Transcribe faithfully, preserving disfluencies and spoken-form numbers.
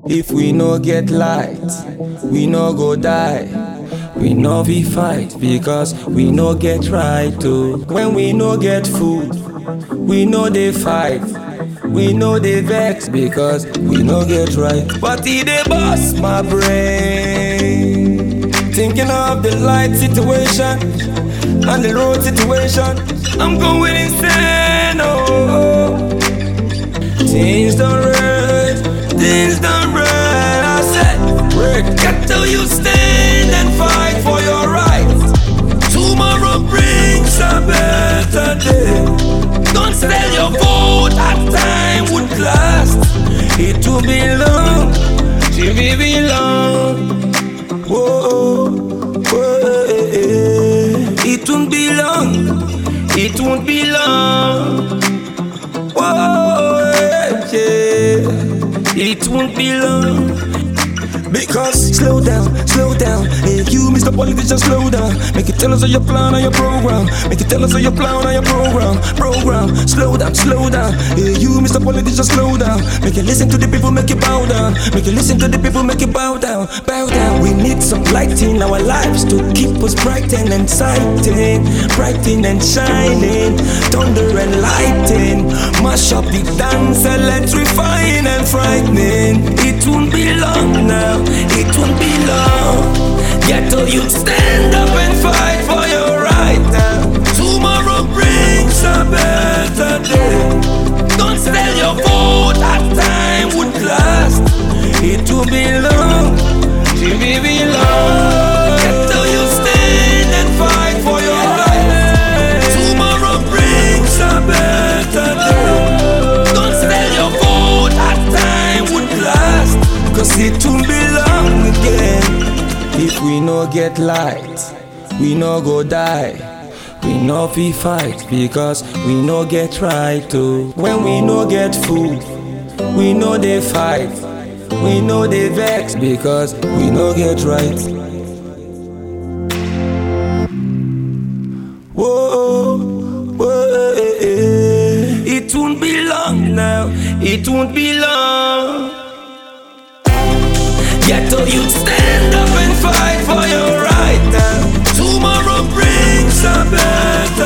If we no get light, we no go die. We no be fight because we no get right too. When we no get food, we no dey fight. We no dey vex because we no get right. But it dey bust my brain, thinking of the light situation and the road situation. I'm going insane. Oh, things don't red, things don't red. I said, break. Get till you stand and fight for your rights. Tomorrow brings a better day. Don't sell your vote as time would last. It will be long, it will be long. Whoa, whoa, it won't be long, it won't be long. Whoa, yeah, it won't be long. Because slow down, slow down. Hey, you, Mister Politician, slow down. Make it tell us of your plan or your program. Make it tell us of your plan or your program. Program, slow down, slow down. Hey, you, Mister Politician, slow down. Make it listen to the people, make it bow down. Make it listen to the people, make it bow down. Bow down. We need some light in our lives to keep us bright and exciting, brighting and shining, thunder and lighting. Mash up the dance, electrifying and frightening. It won't be long now. It won't be long. Get till you stand up and fight for your right now. Tomorrow brings a better day. Don't sell your vote as time would last. It will be long, it will be long. Get till you stand and fight for your right. Tomorrow brings a better day. Don't sell your vote as time would last. Cause it won't be long again. If we no get light, we no go die. We no be fight because we no get right too. When we no get food, we no dey fight. We no dey vex because we no get right. Whoa, whoa, it won't be long now. It won't be long. Get till you stand up and fight for your right now. Tomorrow brings a better